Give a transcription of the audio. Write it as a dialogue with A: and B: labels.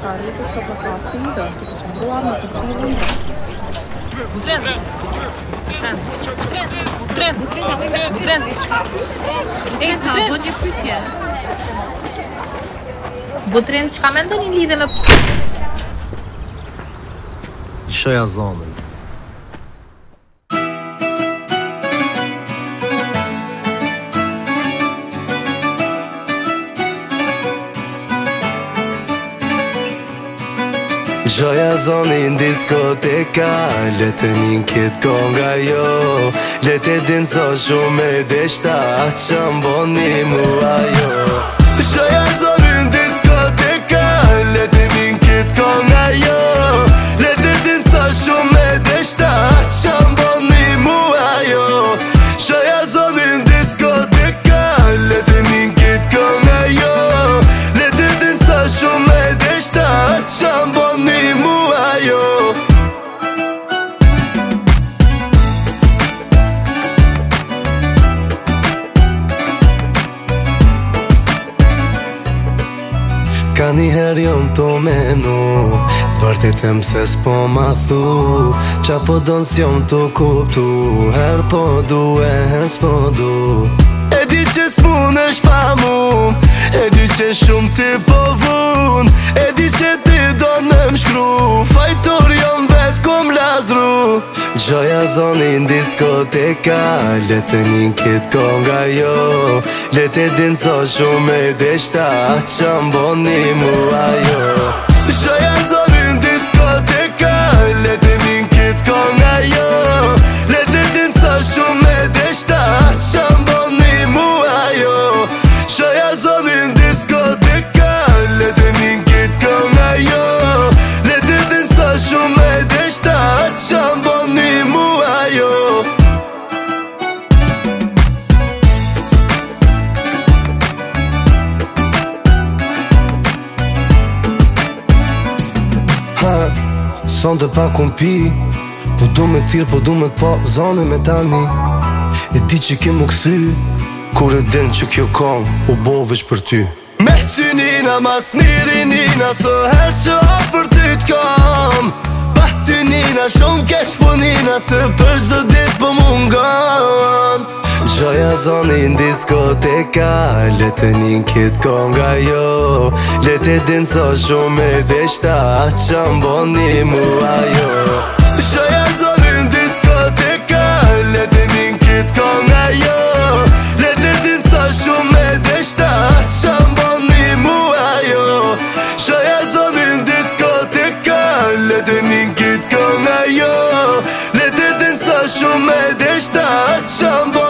A: ka arritur sot në Francë, dhe është të qëndruar në kontinentin.
B: Butrin, çka mendoni lidhe me
C: Shoja zonën. Gjoja zonin diskoteka, lete njën kit konga jo, lete din so shumë e deshta, që mboni mua jo. Gjoja zonin diskoteka, lete njën kit konga jo, lete din so shumë e deshta, që mboni mua jo. Gjoja zonin diskoteka, lete njën kit konga jo, lete din so shumë e deshta, që mboni mua jo. Ka njëherë jom të menu, t'vërtitem se s'po ma thu, qa po donë s'jom të kuptu, her po du e her s'po du. E di që s'munesh pa mu, e di që shumë ti po vun, e di që ti do në m'shkru, fajtor jom vet kom lazdru. Gjoja zonin diskoteka, lete njën kit konga jo, lete din so shumë e deshta, që mboni mua jo. Gjoja zonin diskoteka, lete njën kit konga jo, lete din so shumë e deshta, që mboni mua jo. Gjoja zonin diskoteka, lete njën kit konga jo, lete din so shumë e deshta, që mboni mua jo. Son të pa kumpi, po du me t'irë, po du me t'po zone me tani. E di që ke mu këthy, kur e din që kjo kong u bo veç për ty. Me cynina mas miri nina, so her që ofër ty t'kam, pa ty nina shumë keq po nina, se për çdo dit po mungon. Gjoja zonin diskoteka, lete njën kit konga jo, lete din so shumë e deshta, që mboni mua jo. Gjoja zonin diskoteka, lete njën kit konga jo, lete din so shumë e deshta, që mboni mua jo. Gjoja zonin diskoteka, lete njën kit konga jo, lete din so shumë e deshta, që mboni mua jo.